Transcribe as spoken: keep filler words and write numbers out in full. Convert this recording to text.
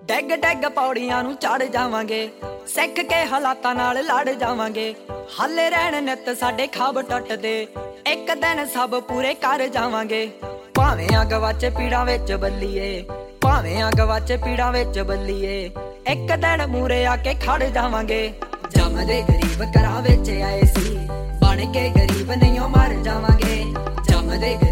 ਡੈਗ ਡੈਗ ਪੌੜੀਆਂ ਨੂੰ ਚੜ ਜਾਵਾਂਗੇ, ਸਿੱਖ ਕੇ ਹਾਲਾਤਾਂ ਨਾਲ ਲੜ ਜਾਵਾਂਗੇ। ਹਾਲੇ ਰਹਿਣ ਨਿੱਤ ਸਾਡੇ ਖਾਬ ਟੁੱਟਦੇ, ਇੱਕ ਦਿਨ ਸਭ ਪੂਰੇ ਕਰ ਜਾਵਾਂਗੇ। ਭਾਵੇਂ ਅੱਗ ਵਾਚੇ ਪੀੜਾਂ ਵਿੱਚ ਬੱਲੀਏ, ਭਾਵੇਂ ਅੱਗ ਵਾਚੇ ਪੀੜਾਂ ਵਿੱਚ ਬੱਲੀਏ, ਇੱਕ ਦਿਨ ਮੂਰੇ ਆ ਕੇ ਖੜ ਜਾਵਾਂਗੇ। ਜੰਮਦੇ ਗਰੀਬ ਘਰਾਂ ਵਿੱਚ ਆਏ ਸੀ, ਬਣ ਕੇ ਗਰੀਬ ਨਹੀਂ ਮਰ ਜਾਵਾਂਗੇ। ਜੰਮਦੇ